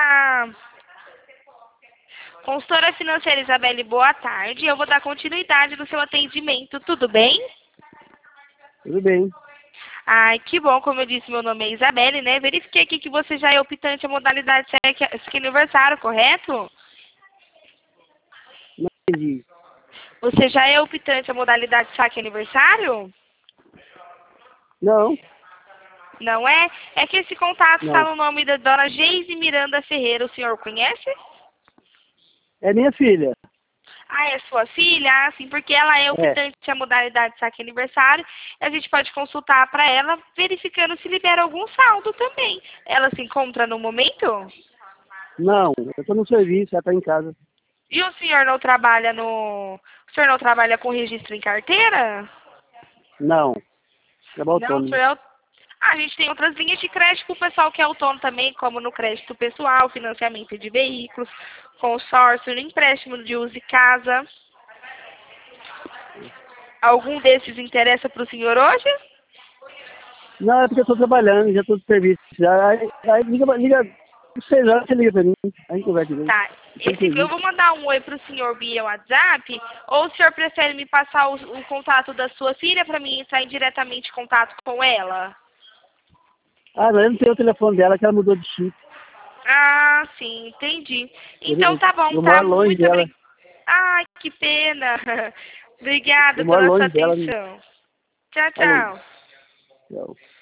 a consultora financeira Isabelle, boa tarde. Eu vou dar continuidade no seu atendimento, tudo bem? Tudo bem. Ai, que bom, como eu disse, meu nome é Isabelle, né? Verifiquei aqui que você já é optante a modalidade Saque Aniversário, correto? Não entendi. Você já é optante a modalidade Saque Aniversário? Não, Não é? É que esse contato está não. no nome da dona Geise Miranda Ferreira, o senhor conhece? É minha filha. Ah, é sua filha? Ah, sim, porque ela é É. optante a modalidade Saque Aniversário. A gente pode consultar para ela, verificando se libera algum saldo também. Ela se encontra no momento? Não, eu estou no serviço, ela está em casa. E o senhor não trabalha no... O senhor não trabalha com registro em carteira? Não, trabalho Não, o autônomo. senhor é... A gente tem outras linhas de crédito para o pessoal que é autônomo também, como no crédito pessoal, financiamento de veículos, consórcio, no empréstimo de uso de casa. Algum desses interessa para o senhor hoje? Não, é porque eu estou trabalhando, já estou no serviço. Já, aí liga, sei lá, você liga para mim. A gente conversa bem. Tá. Estou no Eu serviço. vou mandar um oi para o senhor via WhatsApp, ou o senhor prefere me passar o contato da sua filha para mim entrar em diretamente em contato com ela? Ah, não, eu não tenho o telefone dela, que ela mudou de chip. Ah, sim, entendi. Então tá bom, Eu tá? moro longe Muito dela. obrigada. Ai, que pena. Obrigada Eu moro pela sua longe dela. atenção. Tchau, Falou. tchau. Tchau.